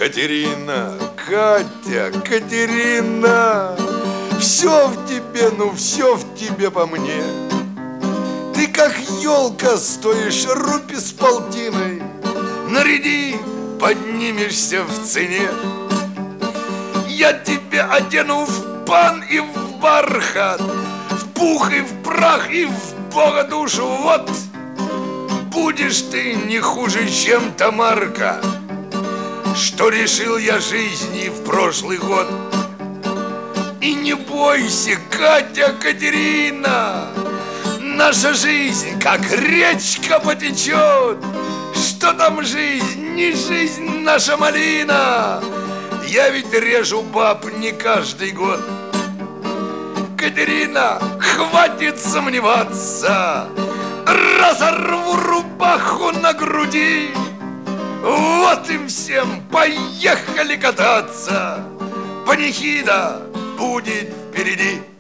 Катерина, Катя, Катерина, все в тебе, ну все в тебе по мне. Ты как елка стоишь рупи с полтиной. Наряди, поднимешься в цене. Я тебя одену в пан и в бархат, в пух и в прах и в Бога душу. Вот будешь ты не хуже, чем Тамарка, что решил я жизни в прошлый год. И не бойся, Катя, Катерина, наша жизнь как речка потечет. Что там жизнь, не жизнь наша малина. Я ведь режу баб не каждый год. Катерина, хватит сомневаться, разорву рубаху на груди. Вот им всем поехали кататься. Панихида будет впереди.